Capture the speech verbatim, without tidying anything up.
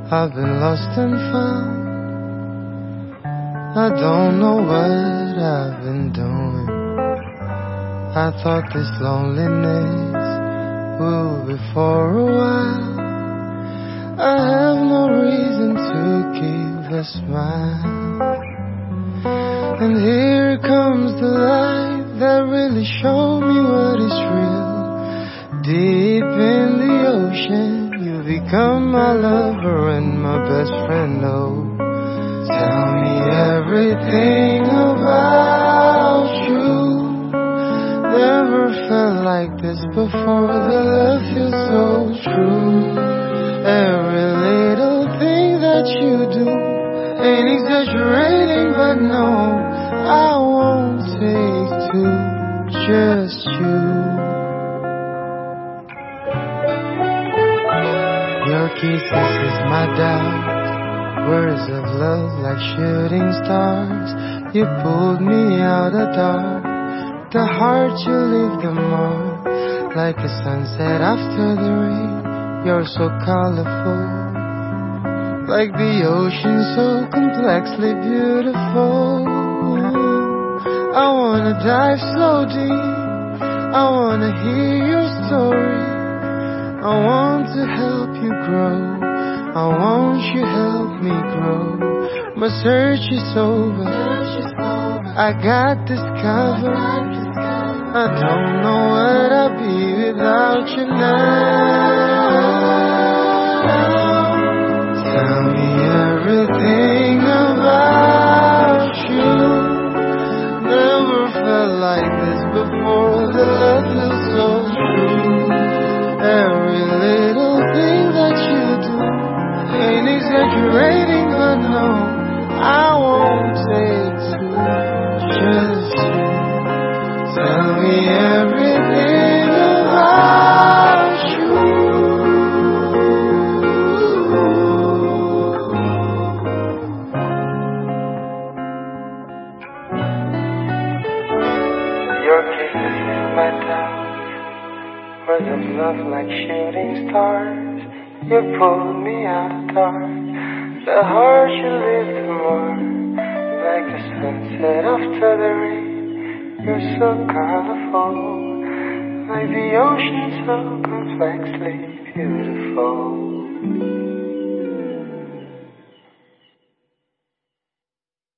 I've been lost and found. I don't know what I've been doing. I thought this loneliness would be for a while. I have no reason to keep a smile. And here comes the light that really showed me what is real. Deep in the ocean, you become my lover and my best friend. Oh, tell me everything about you. Never felt like this before. The love feels so true. Every little thing that you do ain't exaggerating, but no, I won't take two, just you. Your kisses is my doubt, words of love like shooting stars. You pulled me out of dark, the heart you leave the mark. Like a sunset after the rain, you're so colorful. Like the ocean, so complexly beautiful. I wanna dive so deep, I wanna hear your story. I want to help you grow, I want you help me grow. My search is over, I got discovered. I don't know what I'd be without you now. Tell me everything about you. Never felt like this before. The love feels so true. Every little thing that you do ain't exaggerating, but no, I won't take two, just you. Tell me everything about you. Your kisses is my doubt, words of love like shooting stars. You pulled me out of dark, the heart you lived more. Like the sunset after the rain, you're so colorful. Like the ocean, so complexly beautiful.